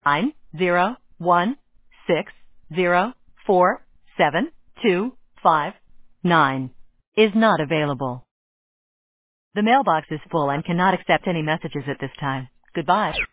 901604725 is not available. The mailbox is full and cannot accept any messages at this time. Goodbye.